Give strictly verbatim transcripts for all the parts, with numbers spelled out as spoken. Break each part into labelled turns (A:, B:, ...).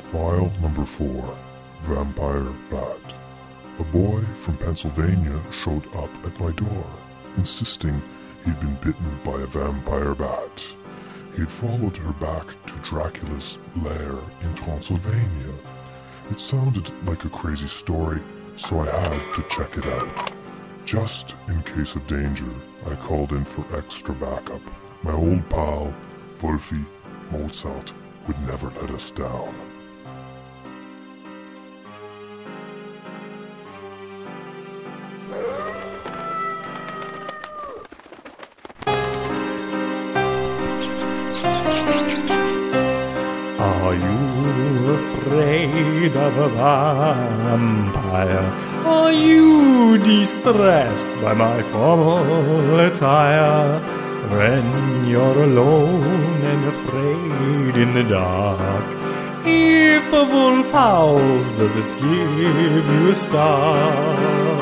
A: File number four, Vampire Bat. A boy from Pennsylvania showed up at my door, insisting he'd been bitten by a vampire bat. He had followed her back to Dracula's lair in Transylvania. It sounded like a crazy story, so I had to check it out. Just in case of danger, I called in for extra backup. My old pal, Wolfie Mozart, would never let us down.
B: Are you afraid of a vampire? Are you distressed by my formal attire? When you're alone and afraid in the dark, if a wolf howls, does it give you a start?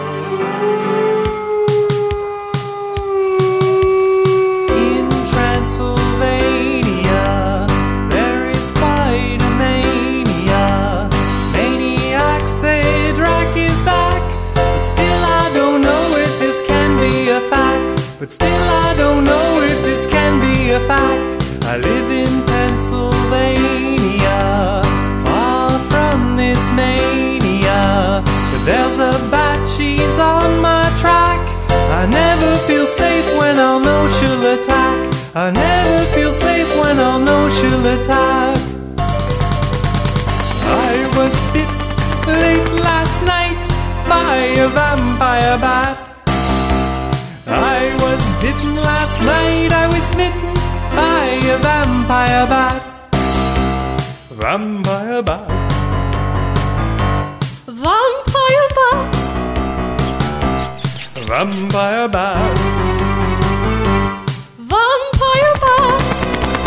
B: In Transylvania, there is quite a mania. Maniacs say Drac is back, but still I don't know if this can be a fact. But still I don't know if this can be a fact. I live in Pennsylvania, far from this mania. But there's a bat, she's on my track. I never feel safe when I'll know she'll attack. I never feel safe when I'll know she'll attack. I was bit late last night by a vampire bat. I was bitten last night, I was smitten by a vampire bat. Vampire bat.
C: Vampire bat.
B: Vampire bat.
C: Vampire bat.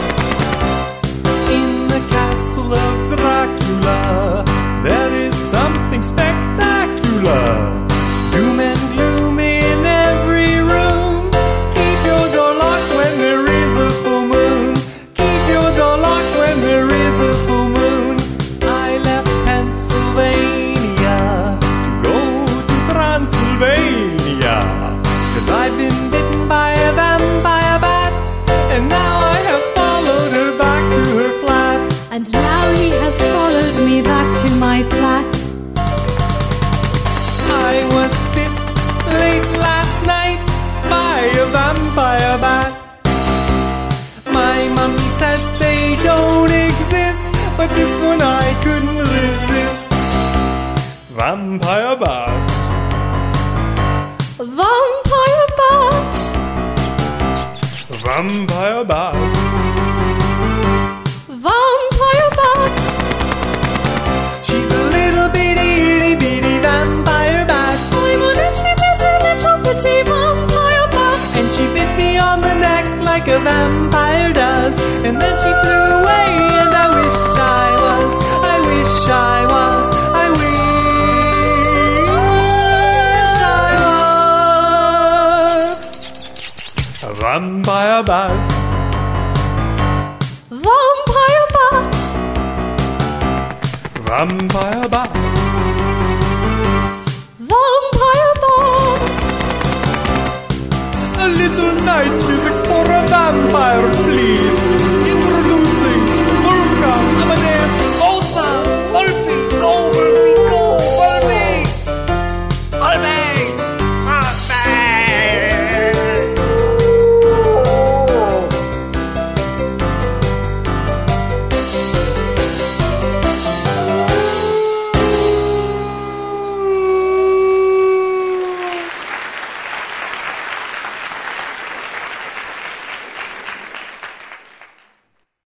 B: In the castle of Dracula, there is something spectacular. Doom and gloom in every room. Keep your door locked when there is a full moon. Keep your door locked when there is a full moon. I left Pennsylvania to go to Transylvania, 'cause I've been bitten by a vampire bat, and now I have followed her back to her flat.
C: And now he has followed me back to my flat.
B: I was bit late last night by a vampire bat. My mummy said they don't exist, but this one I couldn't resist. Vampire bat.
C: Vampire bat.
B: Vampire bat.
C: Vampire bat.
B: She's a little bitty itty bitty vampire bat.
C: I'm an itty bitty little bitty vampire bat.
B: And she bit me on the neck like a vampire does. And then she flew away, and I wish I was, I wish I was, I wish I was a vampire bat.
C: Vampire bat.
B: Vampire bat.
C: Vampire bat.
B: A little night music for a vampire, please.